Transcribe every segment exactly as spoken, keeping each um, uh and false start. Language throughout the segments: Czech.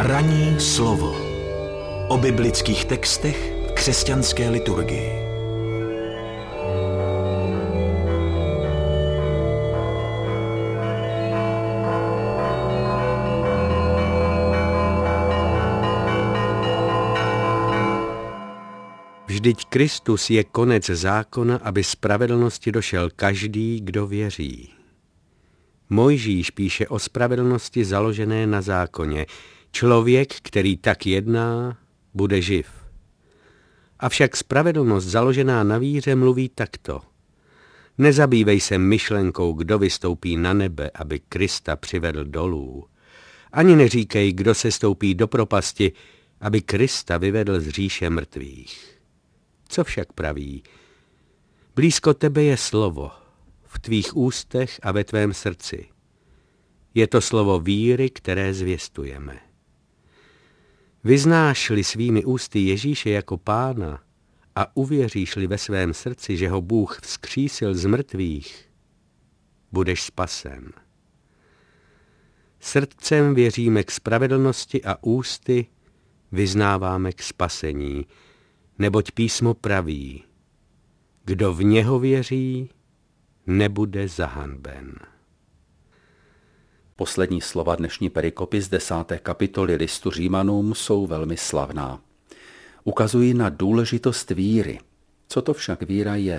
Ranní slovo o biblických textech v křesťanské liturgii. Vždyť Kristus je konec zákona, aby spravedlnosti došel každý, kdo věří. Mojžíš píše o spravedlnosti založené na zákoně. Člověk, který tak jedná, bude živ. Avšak spravedlnost založená na víře mluví takto. Nezabývej se myšlenkou, kdo vystoupí na nebe, aby Krista přivedl dolů. Ani neříkej, kdo se stoupí do propasti, aby Krista vyvedl z říše mrtvých. Co však praví? Blízko tebe je slovo, v tvých ústech a ve tvém srdci. Je to slovo víry, které zvěstujeme. Vyznáš-li svými ústy Ježíše jako Pána a uvěříš-li ve svém srdci, že ho Bůh vzkřísil z mrtvých, budeš spasen. Srdcem věříme k spravedlnosti a ústy vyznáváme k spasení, neboť písmo praví, kdo v něho věří, nebude zahanben. Poslední slova dnešní perikopy z desáté kapitoly listu Římanům jsou velmi slavná. Ukazují na důležitost víry. Co to však víra je?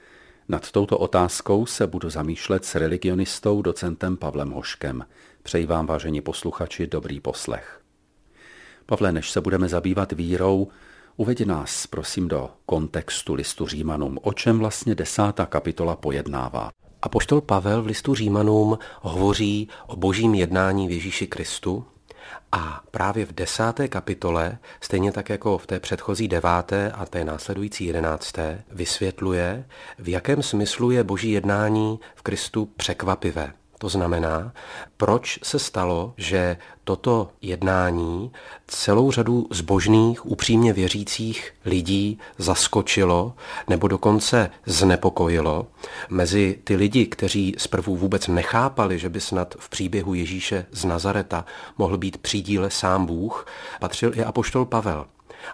Nad touto otázkou se budu zamýšlet s religionistou docentem Pavlem Hoškem. Přeji vám, vážení posluchači, dobrý poslech. Pavle, než se budeme zabývat vírou, uveď nás, prosím, do kontextu listu Římanům, o čem vlastně desátá kapitola pojednává. Apoštol Pavel v listu Římanům hovoří o božím jednání v Ježíši Kristu a právě v desáté kapitole, stejně tak jako v té předchozí deváté a té následující jedenácté, vysvětluje, v jakém smyslu je boží jednání v Kristu překvapivé. To znamená, proč se stalo, že toto jednání celou řadu zbožných, upřímně věřících lidí zaskočilo nebo dokonce znepokojilo. Mezi ty lidi, kteří zprvu vůbec nechápali, že by snad v příběhu Ježíše z Nazareta mohl být při díle sám Bůh, patřil i apoštol Pavel.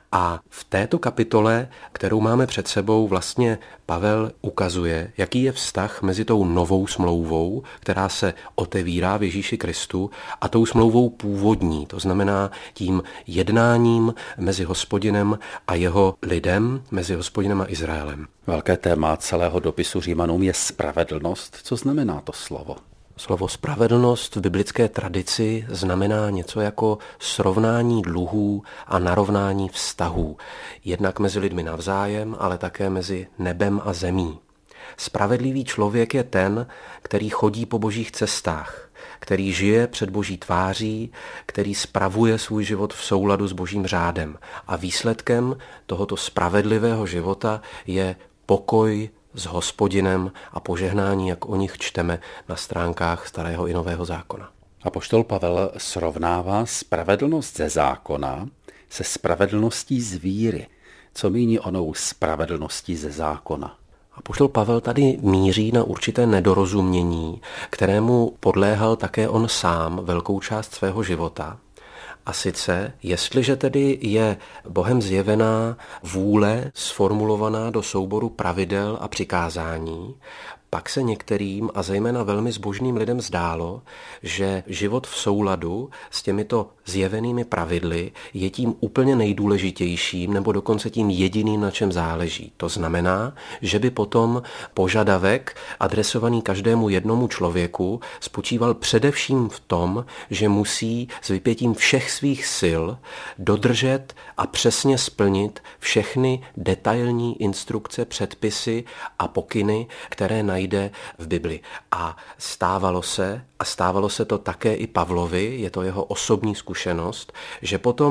A v této kapitole, kterou máme před sebou, vlastně Pavel ukazuje, jaký je vztah mezi tou novou smlouvou, která se otevírá v Ježíši Kristu, a tou smlouvou původní, to znamená tím jednáním mezi Hospodinem a jeho lidem, mezi Hospodinem a Izraelem. Velké téma celého dopisu Římanům je spravedlnost. Co znamená to slovo? Slovo spravedlnost v biblické tradici znamená něco jako srovnání dluhů a narovnání vztahů, jednak mezi lidmi navzájem, ale také mezi nebem a zemí. Spravedlivý člověk je ten, který chodí po božích cestách, který žije před boží tváří, který spravuje svůj život v souladu s božím řádem. A výsledkem tohoto spravedlivého života je pokoj s Hospodinem a požehnání, jak o nich čteme na stránkách Starého i Nového zákona. Apoštol Pavel srovnává spravedlnost ze zákona se spravedlností z víry. Co míní onou spravedlností ze zákona? Apoštol Pavel tady míří na určité nedorozumění, kterému podléhal také on sám velkou část svého života. A sice, jestliže tedy je Bohem zjevená vůle sformulovaná do souboru pravidel a přikázání, pak se některým a zejména velmi zbožným lidem zdálo, že život v souladu s těmito zjevenými pravidly je tím úplně nejdůležitějším nebo dokonce tím jediným, na čem záleží. To znamená, že by potom požadavek adresovaný každému jednomu člověku spočíval především v tom, že musí s vypětím všech svých sil dodržet a přesně splnit všechny detailní instrukce, předpisy a pokyny, které najde v Bibli. A stávalo se, a stávalo se to také i Pavlovi, je to jeho osobní zkušenost, že potom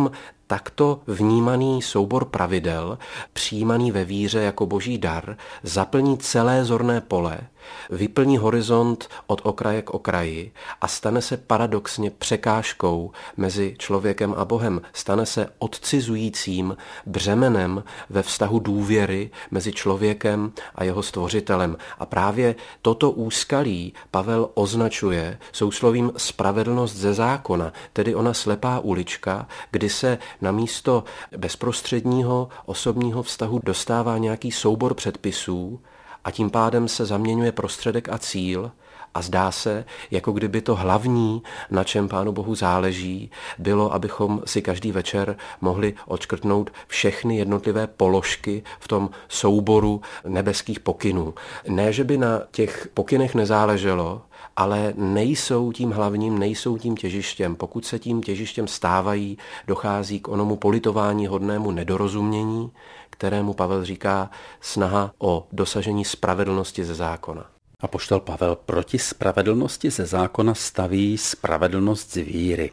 takto vnímaný soubor pravidel, přijímaný ve víře jako boží dar, zaplní celé zorné pole, vyplní horizont od okraje k okraji a stane se paradoxně překážkou mezi člověkem a Bohem. Stane se odcizujícím břemenem ve vztahu důvěry mezi člověkem a jeho stvořitelem. A právě toto úskalí Pavel označuje souslovím spravedlnost ze zákona, tedy ona slepá ulička, kdy se na místo bezprostředního osobního vztahu dostává nějaký soubor předpisů a tím pádem se zaměňuje prostředek a cíl a zdá se, jako kdyby to hlavní, na čem Pánu Bohu záleží, bylo, abychom si každý večer mohli odškrtnout všechny jednotlivé položky v tom souboru nebeských pokynů. Ne, že by na těch pokynech nezáleželo, ale nejsou tím hlavním, nejsou tím těžištěm. Pokud se tím těžištěm stávají, dochází k onomu politování hodnému nedorozumění, kterému Pavel říká snaha o dosažení spravedlnosti ze zákona. Apoštol Pavel proti spravedlnosti ze zákona staví spravedlnost z víry.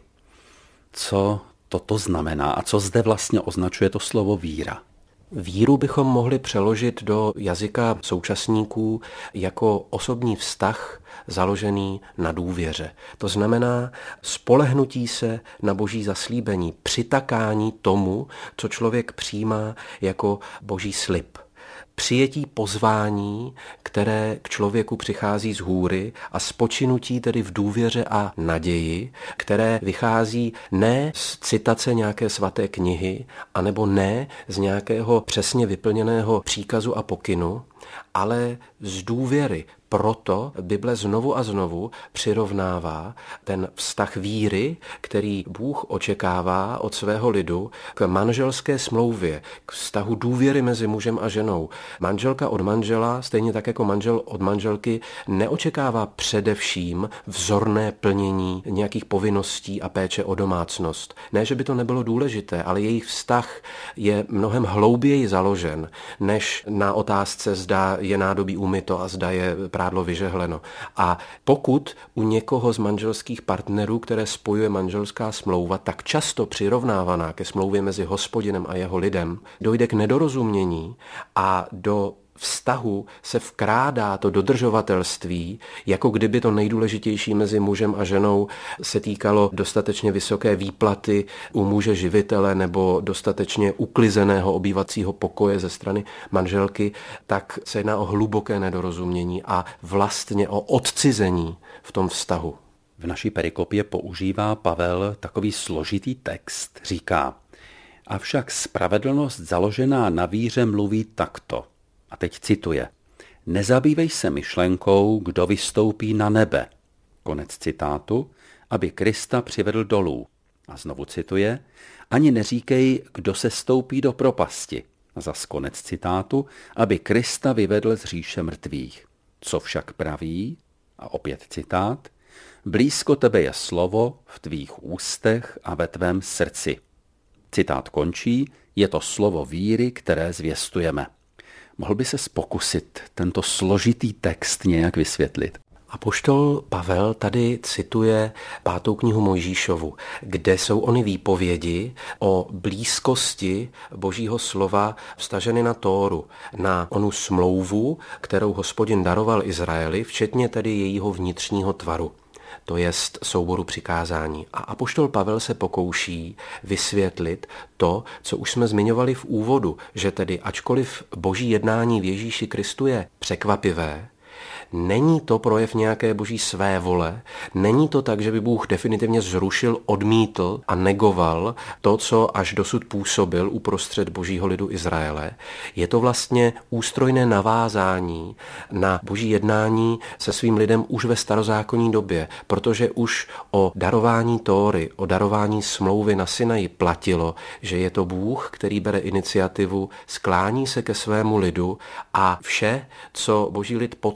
Co toto znamená a co zde vlastně označuje to slovo víra? Víru bychom mohli přeložit do jazyka současníků jako osobní vztah založený na důvěře. To znamená spolehnutí se na boží zaslíbení, přitakání tomu, co člověk přijímá jako boží slib. Přijetí pozvání, které k člověku přichází z hůry a spočinutí tedy v důvěře a naději, které vychází ne z citace nějaké svaté knihy, anebo ne z nějakého přesně vyplněného příkazu a pokynu, ale z důvěry. Proto Bible znovu a znovu přirovnává ten vztah víry, který Bůh očekává od svého lidu, k manželské smlouvě, k vztahu důvěry mezi mužem a ženou. Manželka od manžela, stejně tak jako manžel od manželky, neočekává především vzorné plnění nějakých povinností a péče o domácnost. Ne, že by to nebylo důležité, ale jejich vztah je mnohem hlouběji založen, než na otázce, zda je nádobí umyto a zda je prádlo vyžehleno. A pokud u někoho z manželských partnerů, které spojuje manželská smlouva, tak často přirovnávaná ke smlouvě mezi Hospodinem a jeho lidem, dojde k nedorozumění a do vztahu se vkrádá to dodržovatelství, jako kdyby to nejdůležitější mezi mužem a ženou se týkalo dostatečně vysoké výplaty u muže živitele nebo dostatečně uklizeného obývacího pokoje ze strany manželky, tak se jedná o hluboké nedorozumění a vlastně o odcizení v tom vztahu. V naší perikopě používá Pavel takový složitý text. Říká, avšak spravedlnost založená na víře mluví takto. A teď cituje. Nezabývej se myšlenkou, kdo vystoupí na nebe. Konec citátu, aby Krista přivedl dolů. A znovu cituje. Ani neříkej, kdo se stoupí do propasti. A zas konec citátu, aby Krista vyvedl z říše mrtvých. Co však praví? A opět citát. Blízko tebe je slovo v tvých ústech a ve tvém srdci. Citát končí, je to slovo víry, které zvěstujeme. Mohl by se pokusit tento složitý text nějak vysvětlit? Apoštol Pavel tady cituje pátou knihu Mojžíšovu, kde jsou ony výpovědi o blízkosti Božího slova vztaženy na Tóru, na onu smlouvu, kterou Hospodin daroval Izraeli, včetně tedy jejího vnitřního tvaru. To jest souboru přikázání. A apoštol Pavel se pokouší vysvětlit to, co už jsme zmiňovali v úvodu, že tedy ačkoliv boží jednání v Ježíši Kristu je překvapivé, není to projev nějaké boží svévole, není to tak, že by Bůh definitivně zrušil, odmítl a negoval to, co až dosud působil uprostřed božího lidu Izraele. Je to vlastně ústrojné navázání na boží jednání se svým lidem už ve starozákonní době, protože už o darování Tóry, o darování smlouvy na Sinaji platilo, že je to Bůh, který bere iniciativu, sklání se ke svému lidu a vše, co boží lid potřebuje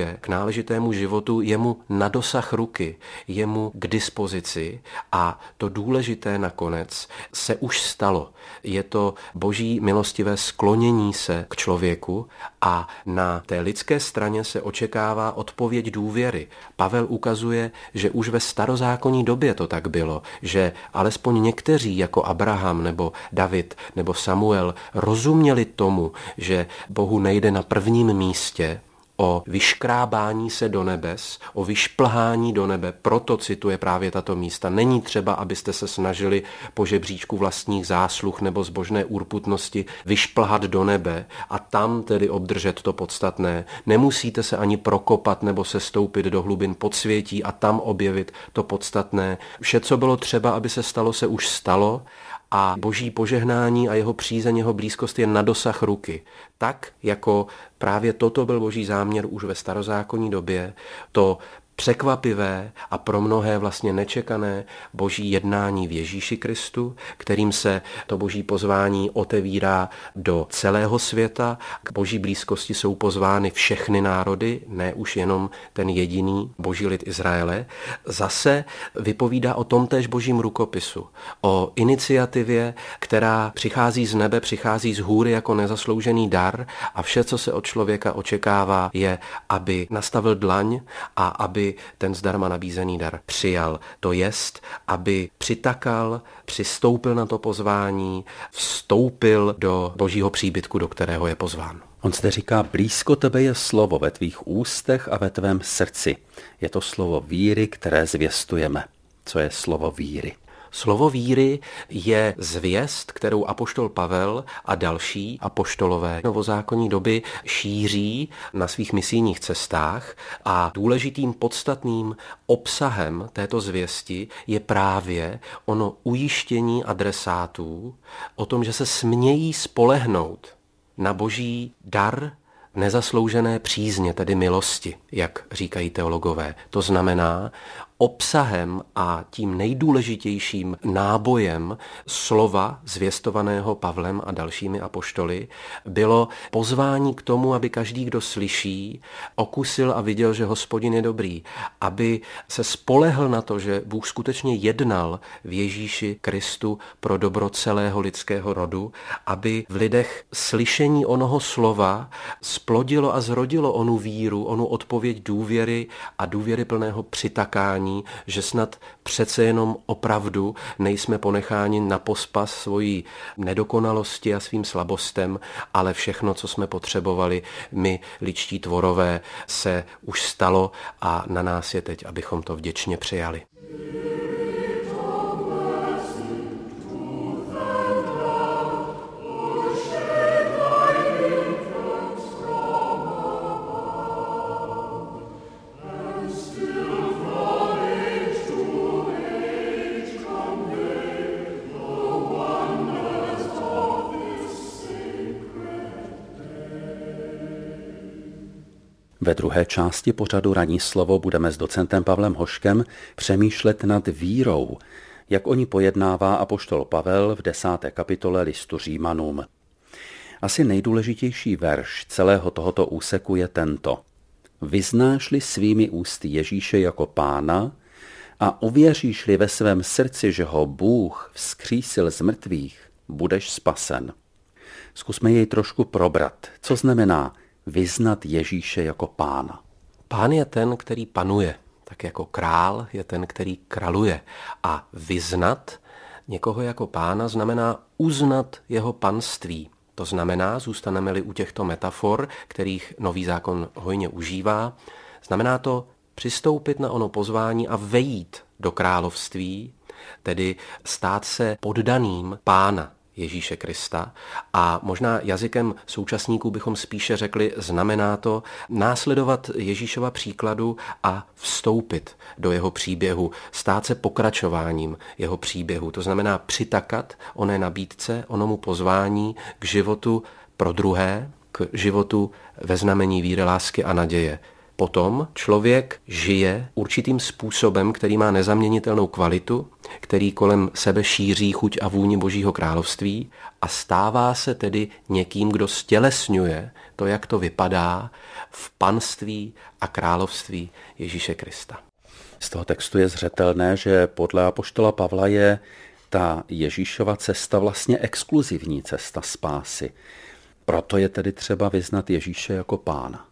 přistupuje k náležitému životu, je mu na dosah ruky, je mu k dispozici a to důležité nakonec se už stalo. Je to boží milostivé sklonění se k člověku a na té lidské straně se očekává odpověď důvěry. Pavel ukazuje, že už ve starozákonní době to tak bylo, že alespoň někteří jako Abraham nebo David nebo Samuel rozuměli tomu, že Bohu nejde na prvním místě o vyškrábání se do nebes, o vyšplhání do nebe, proto cituje právě tato místa. Není třeba, abyste se snažili po žebříčku vlastních zásluh nebo zbožné úrputnosti vyšplhat do nebe a tam tedy obdržet to podstatné. Nemusíte se ani prokopat nebo se stoupit do hlubin podsvětí a tam objevit to podstatné. Vše, co bylo třeba, aby se stalo, se už stalo a boží požehnání a jeho přízeň, jeho blízkost je na dosah ruky. Tak, jako právě toto byl boží záměr už ve starozákonní době, to překvapivé a pro mnohé vlastně nečekané boží jednání v Ježíši Kristu, kterým se to boží pozvání otevírá do celého světa. K boží blízkosti jsou pozvány všechny národy, ne už jenom ten jediný boží lid Izraele. Zase vypovídá o tomtéž božím rukopisu, o iniciativě, která přichází z nebe, přichází z hůry jako nezasloužený dar a vše, co se od člověka očekává, je, aby nastavil dlaň a aby ten zdarma nabízený dar přijal. To jest, aby přitakal, přistoupil na to pozvání, vstoupil do božího příbytku, do kterého je pozván. On zde říká, blízko tebe je slovo ve tvých ústech a ve tvém srdci. Je to slovo víry, které zvěstujeme. Co je slovo víry? Slovo víry je zvěst, kterou apoštol Pavel a další apoštolové novozákonní doby šíří na svých misijních cestách a důležitým podstatným obsahem této zvěsti je právě ono ujištění adresátů o tom, že se smějí spolehnout na boží dar nezasloužené přízně, tedy milosti, jak říkají teologové. To znamená, obsahem a tím nejdůležitějším nábojem slova zvěstovaného Pavlem a dalšími apoštoly bylo pozvání k tomu, aby každý, kdo slyší, okusil a viděl, že Hospodin je dobrý, aby se spolehl na to, že Bůh skutečně jednal v Ježíši Kristu pro dobro celého lidského rodu, aby v lidech slyšení onoho slova splodilo a zrodilo onu víru, onu odpověď důvěry a důvěry plného přitakání, že snad přece jenom opravdu nejsme ponecháni na pospas svojí nedokonalosti a svým slabostem, ale všechno, co jsme potřebovali, my, lidští tvorové, se už stalo a na nás je teď, abychom to vděčně přijali. Ve druhé části pořadu Ranní slovo budeme s docentem Pavlem Hoškem přemýšlet nad vírou, jak o ní pojednává apoštol Pavel v desáté kapitole listu Římanům. Asi nejdůležitější verš celého tohoto úseku je tento. Vyznáš-li svými ústy Ježíše jako Pána a uvěříš-li ve svém srdci, že ho Bůh vzkřísil z mrtvých, budeš spasen. Zkusme jej trošku probrat. Co znamená vyznat Ježíše jako Pána? Pán je ten, který panuje, tak jako král je ten, který kraluje. A vyznat někoho jako Pána znamená uznat jeho panství. To znamená, zůstaneme-li u těchto metafor, kterých Nový zákon hojně užívá, znamená to přistoupit na ono pozvání a vejít do království, tedy stát se poddaným Pána Ježíše Krista a možná jazykem současníků bychom spíše řekli, znamená to následovat Ježíšova příkladu a vstoupit do jeho příběhu, stát se pokračováním jeho příběhu. To znamená přitakat oné nabídce, onomu pozvání k životu pro druhé, k životu ve znamení víry, lásky a naděje. Potom člověk žije určitým způsobem, který má nezaměnitelnou kvalitu, který kolem sebe šíří chuť a vůni Božího království a stává se tedy někým, kdo stělesňuje to, jak to vypadá v panství a království Ježíše Krista. Z toho textu je zřetelné, že podle apoštola Pavla je ta Ježíšova cesta vlastně exkluzivní cesta spásy. Proto je tedy třeba vyznat Ježíše jako Pána.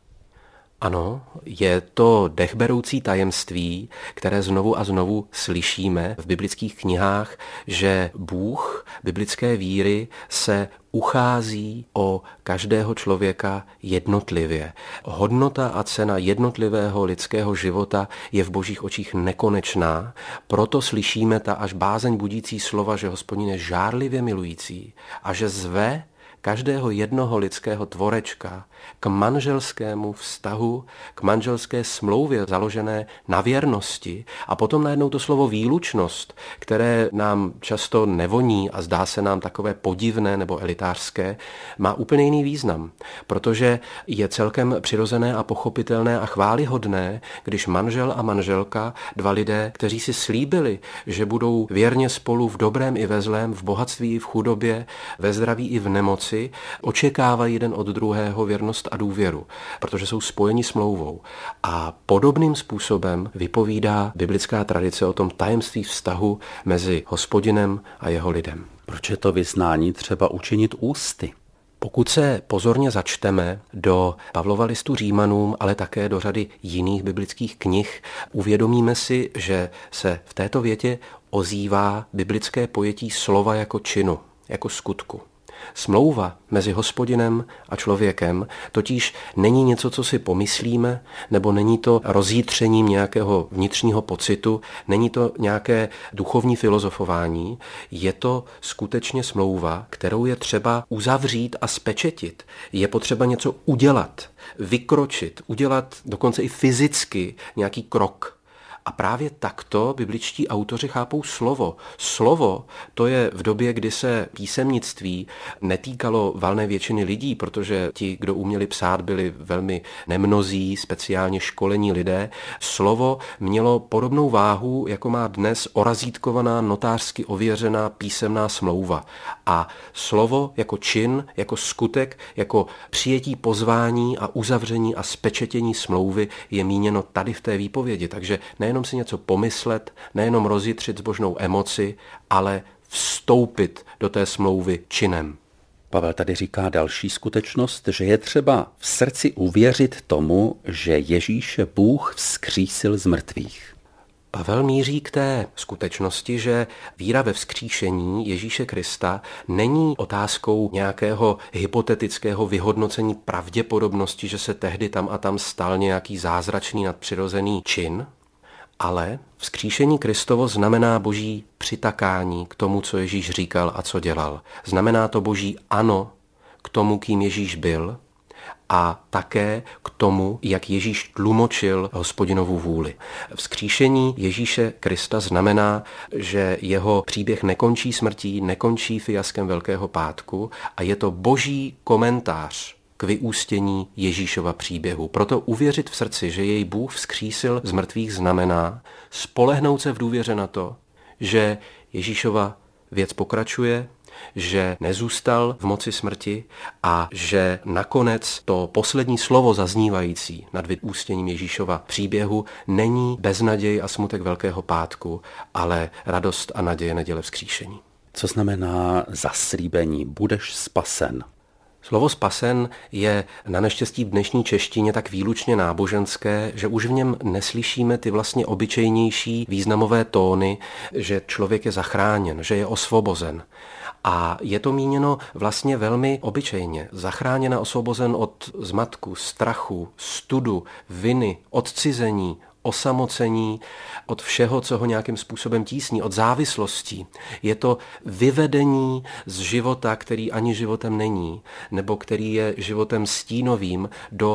Ano, je to dechberoucí tajemství, které znovu a znovu slyšíme v biblických knihách, že Bůh biblické víry se uchází o každého člověka jednotlivě. Hodnota a cena jednotlivého lidského života je v Božích očích nekonečná, proto slyšíme ta až bázeň budící slova, že Hospodin je žárlivě milující a že zve každého jednoho lidského tvorečka k manželskému vztahu, k manželské smlouvě založené na věrnosti a potom najednou to slovo výlučnost, které nám často nevoní a zdá se nám takové podivné nebo elitářské, má úplně jiný význam, protože je celkem přirozené a pochopitelné a chvályhodné, když manžel a manželka, dva lidé, kteří si slíbili, že budou věrně spolu v dobrém i ve zlém, v bohatství i v chudobě, ve zdraví i v nemoci, očekávají jeden od druhého věrnost a důvěru, protože jsou spojeni smlouvou. A podobným způsobem vypovídá biblická tradice o tom tajemství vztahu mezi Hospodinem a jeho lidem. Proč je to vyznání třeba učinit ústy? Pokud se pozorně začteme do Pavlova listu Římanům, ale také do řady jiných biblických knih, uvědomíme si, že se v této větě ozývá biblické pojetí slova jako činu, jako skutku. Smlouva mezi Hospodinem a člověkem totiž není něco, co si pomyslíme, nebo není to rozjitřením nějakého vnitřního pocitu, není to nějaké duchovní filozofování, je to skutečně smlouva, kterou je třeba uzavřít a spečetit. Je potřeba něco udělat, vykročit, udělat dokonce i fyzicky nějaký krok. A právě takto bibličtí autoři chápou slovo. Slovo to je v době, kdy se písemnictví netýkalo valné většiny lidí, protože ti, kdo uměli psát, byli velmi nemnozí, speciálně školení lidé. Slovo mělo podobnou váhu, jako má dnes orazítkovaná, notářsky ověřená písemná smlouva. A slovo jako čin, jako skutek, jako přijetí pozvání a uzavření a spečetění smlouvy je míněno tady v té výpovědi. Takže nejenom si něco pomyslet, nejenom rozjitřit zbožnou emoci, ale vstoupit do té smlouvy činem. Pavel tady říká další skutečnost, že je třeba v srdci uvěřit tomu, že Ježíše Bůh vzkřísil z mrtvých. Pavel míří k té skutečnosti, že víra ve vzkříšení Ježíše Krista není otázkou nějakého hypotetického vyhodnocení pravděpodobnosti, že se tehdy tam a tam stal nějaký zázračný nadpřirozený čin, ale vzkříšení Kristovo znamená boží přitakání k tomu, co Ježíš říkal a co dělal. Znamená to boží ano k tomu, kým Ježíš byl, a také k tomu, jak Ježíš tlumočil Hospodinovu vůli. Vzkříšení Ježíše Krista znamená, že jeho příběh nekončí smrtí, nekončí fiaskem Velkého pátku a je to boží komentář k vyústění Ježíšova příběhu. Proto uvěřit v srdci, že jej Bůh vzkřísil z mrtvých, znamená spolehnout se v důvěře na to, že Ježíšova věc pokračuje, že nezůstal v moci smrti a že nakonec to poslední slovo zaznívající nad vyústěním Ježíšova příběhu není beznaděj a smutek Velkého pátku, ale radost a naděje neděle vzkříšení. Co znamená zaslíbení? Budeš spasen. Slovo spasen je na neštěstí v dnešní češtině tak výlučně náboženské, že už v něm neslyšíme ty vlastně obyčejnější významové tóny, že člověk je zachráněn, že je osvobozen. A je to míněno vlastně velmi obyčejně. Zachráněn a osvobozen od zmatku, strachu, studu, viny, odcizení, osamocení, od všeho, co ho nějakým způsobem tísní, od závislostí. Je to vyvedení z života, který ani životem není, nebo který je životem stínovým, do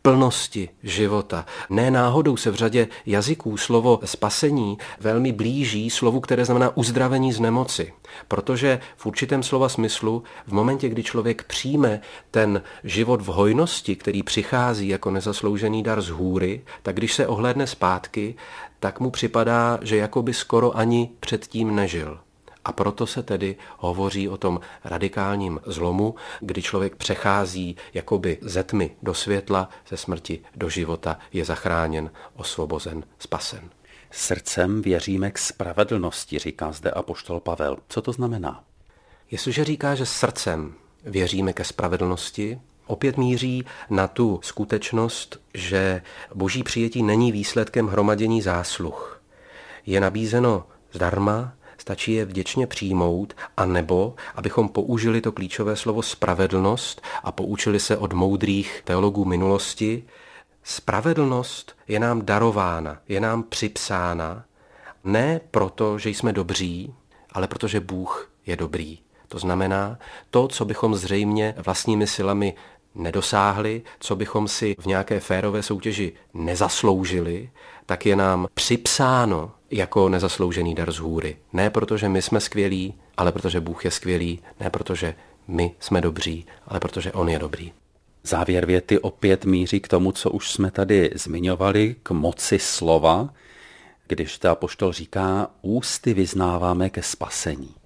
plnosti života. Ne náhodou se v řadě jazyků slovo spasení velmi blíží slovu, které znamená uzdravení z nemoci. Protože v určitém slova smyslu v momentě, kdy člověk přijme ten život v hojnosti, který přichází jako nezasloužený dar z hůry, tak když se ohlédne zpátky, tak mu připadá, že jakoby skoro ani předtím nežil. A proto se tedy hovoří o tom radikálním zlomu, kdy člověk přechází jakoby ze tmy do světla, ze smrti do života, je zachráněn, osvobozen, spasen. Srdcem věříme k spravedlnosti, říká zde apoštol Pavel. Co to znamená? Jestliže říká, že srdcem věříme ke spravedlnosti, opět míří na tu skutečnost, že boží přijetí není výsledkem hromadění zásluh. Je nabízeno zdarma, stačí je vděčně přijmout, anebo abychom použili to klíčové slovo spravedlnost a poučili se od moudrých teologů minulosti. Spravedlnost je nám darována, je nám připsána, ne proto, že jsme dobří, ale protože Bůh je dobrý. To znamená, to, co bychom zřejmě vlastními silami nedosáhli, co bychom si v nějaké férové soutěži nezasloužili, tak je nám připsáno jako nezasloužený dar z hůry. Ne protože my jsme skvělí, ale protože Bůh je skvělý, ne protože my jsme dobří, ale protože On je dobrý. Závěr věty opět míří k tomu, co už jsme tady zmiňovali, k moci slova, když ta apoštol říká, ústy vyznáváme ke spasení.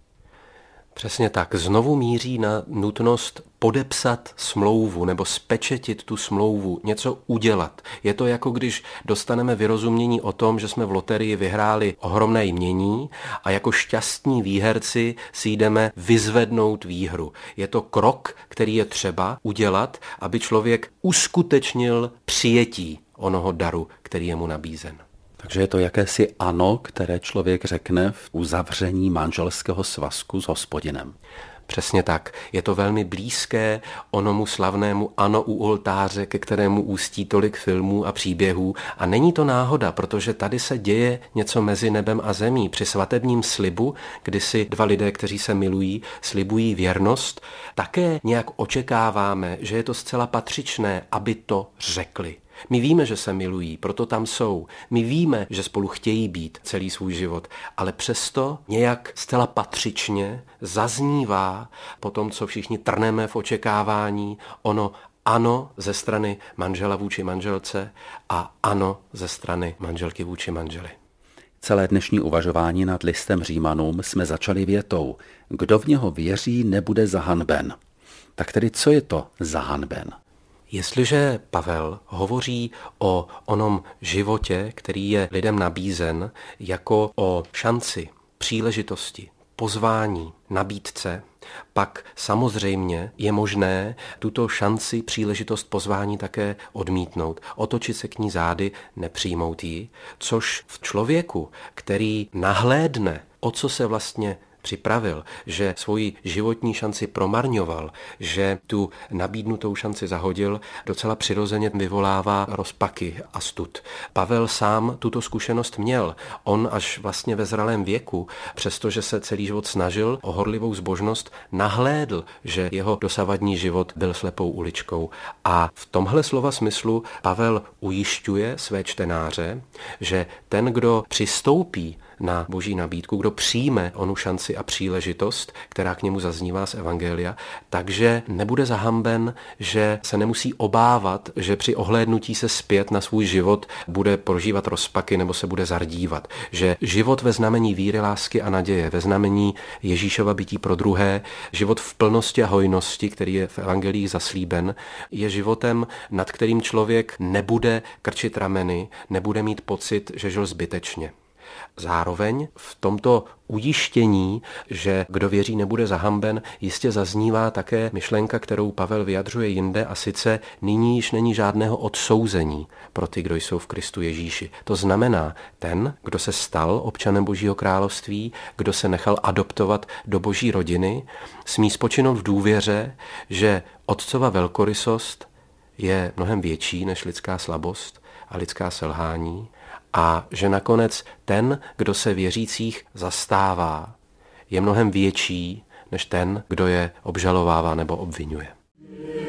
Přesně tak. Znovu míří na nutnost podepsat smlouvu nebo spečetit tu smlouvu, něco udělat. Je to jako když dostaneme vyrozumění o tom, že jsme v loterii vyhráli ohromné jmění a jako šťastní výherci si jdeme vyzvednout výhru. Je to krok, který je třeba udělat, aby člověk uskutečnil přijetí onoho daru, který je mu nabízen. Takže je to jakési ano, které člověk řekne v uzavření manželského svazku s Hospodinem. Přesně tak. Je to velmi blízké onomu slavnému ano u oltáře, ke kterému ústí tolik filmů a příběhů. A není to náhoda, protože tady se děje něco mezi nebem a zemí. Při svatebním slibu, kdy si dva lidé, kteří se milují, slibují věrnost, také nějak očekáváme, že je to zcela patřičné, aby to řekli. My víme, že se milují, proto tam jsou. My víme, že spolu chtějí být celý svůj život, ale přesto nějak zcela patřičně zaznívá po tom, co všichni trneme v očekávání, ono ano ze strany manžela vůči manželce a ano ze strany manželky vůči manželi. Celé dnešní uvažování nad listem Římanům jsme začali větou: kdo v něho věří, nebude zahanben. Tak tedy co je to zahanben? Jestliže Pavel hovoří o onom životě, který je lidem nabízen, jako o šanci, příležitosti, pozvání, nabídce, pak samozřejmě je možné tuto šanci, příležitost, pozvání také odmítnout, otočit se k ní zády, nepřijmout ji, což v člověku, který nahlédne, o co se vlastně připravil, že svoji životní šanci promarňoval, že tu nabídnutou šanci zahodil, docela přirozeně vyvolává rozpaky a stud. Pavel sám tuto zkušenost měl. On až vlastně ve zralém věku, přestože se celý život snažil o horlivou zbožnost, nahlédl, že jeho dosavadní život byl slepou uličkou. A v tomhle slova smyslu Pavel ujišťuje své čtenáře, že ten, kdo přistoupí na boží nabídku, kdo přijme onu šanci a příležitost, která k němu zaznívá z evangelia, takže nebude zahanben, že se nemusí obávat, že při ohlédnutí se zpět na svůj život bude prožívat rozpaky nebo se bude zardívat. Že život ve znamení víry, lásky a naděje, ve znamení Ježíšova bytí pro druhé, život v plnosti a hojnosti, který je v evangelii zaslíben, je životem, nad kterým člověk nebude krčit rameny, nebude mít pocit, že žil zbytečně. Zároveň v tomto ujištění, že kdo věří, nebude zahanben, jistě zaznívá také myšlenka, kterou Pavel vyjadřuje jinde, a sice nyní již není žádného odsouzení pro ty, kdo jsou v Kristu Ježíši. To znamená, ten, kdo se stal občanem Božího království, kdo se nechal adoptovat do Boží rodiny, smí spočinout v důvěře, že otcova velkorysost je mnohem větší než lidská slabost a lidská selhání, a že nakonec ten, kdo se věřících zastává, je mnohem větší než ten, kdo je obžalovává nebo obvinuje.